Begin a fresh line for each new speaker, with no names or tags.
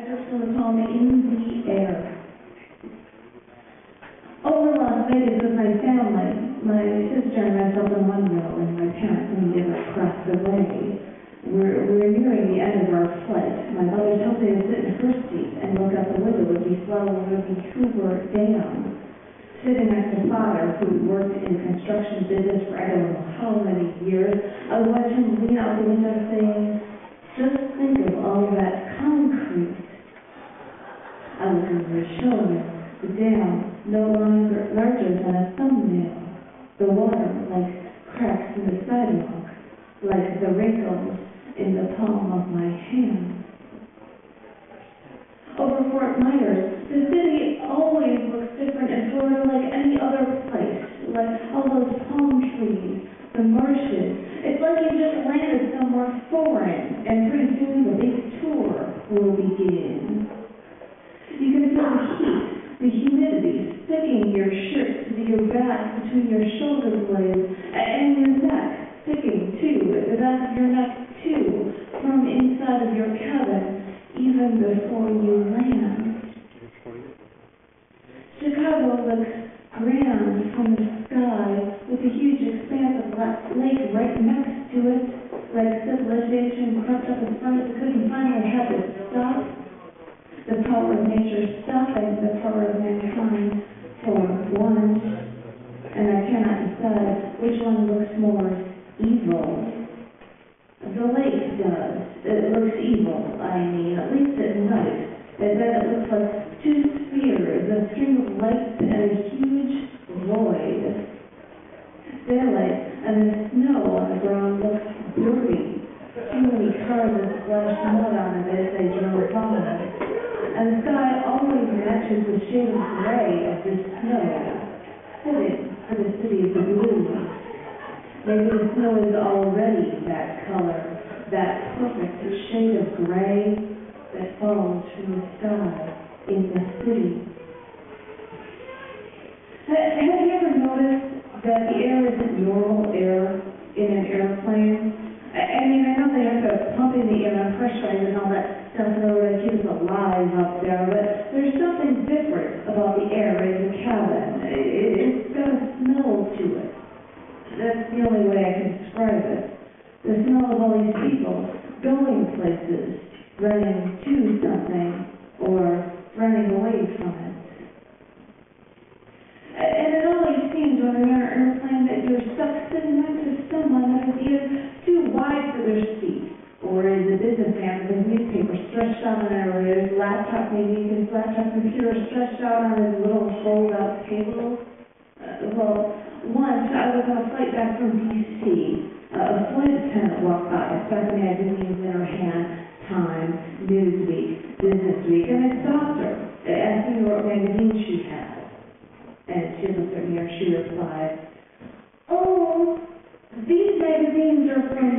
excerpts from the poem In the Air. Over Las Vegas with my family, my sister and myself in one row, and my parents in the other across the way. We're nearing the end of our flight. My mother tells me to sit in her seat and look out the window as we fly over the Hoover Dam. Sitting next to Father, who worked in the construction business for I don't know how many years, I watch him lean out the window saying, "Just think of all that concrete." I look over his shoulder. The dam, no longer larger than a thumbnail. The water like cracks in the sidewalk, like the wrinkles in the palm of my hand. Over Fort Myers, the city always looks different in Florida like any other place, like all those palm trees, the marshes. It's like you just landed somewhere foreign, and pretty soon the big tour will begin. You can feel the heat, the humidity sticking your shirt to your back, between your shoulder blades, and your neck, sticking too, at the back of your neck too, from inside of your cabin, even before you land. Chicago looks grand from the sky, with a huge expanse of lake right next to it, like civilization crept up as far as it could and finally had to stop. The power of nature stopping the power of mankind for once, and I cannot decide which one looks more evil. The lake does. It looks evil, I mean, at least at night. And then it looks like two spheres, a string of lights and a huge void. Daylight and the snow on the ground looks dirty. Too many cars have splashed mud on it as they drove by. And the sky always matches the shade of gray of the snow, fitting for the city of the blue. Maybe the snow is already that color, that perfect shade of gray that falls from the sky in the city. Have you ever noticed that the air isn't normal air in an airplane? I mean, I know they have to pump in the air and pressurize and all that stuff in order to keep us alive up there, but there's something different about the air in the cabin. It's got a smell to it. That's the only way I can describe it. The smell of all these people going places, running to something, or running away from it. And it always seems when you're in an airplane that you're stuck sitting next to someone that is either too wide for their seat, or is a businessman with his newspaper stretched out on his laptop, maybe his laptop computer stretched out on his little fold-out table. Well, once I was on a flight back from D.C. A flight attendant walked by, stuck a magazine in her hand, Time, Newsweek, Business Week, and I stopped her, asking her what magazine she had. And she looked at me and she replied, "Oh, these magazines are from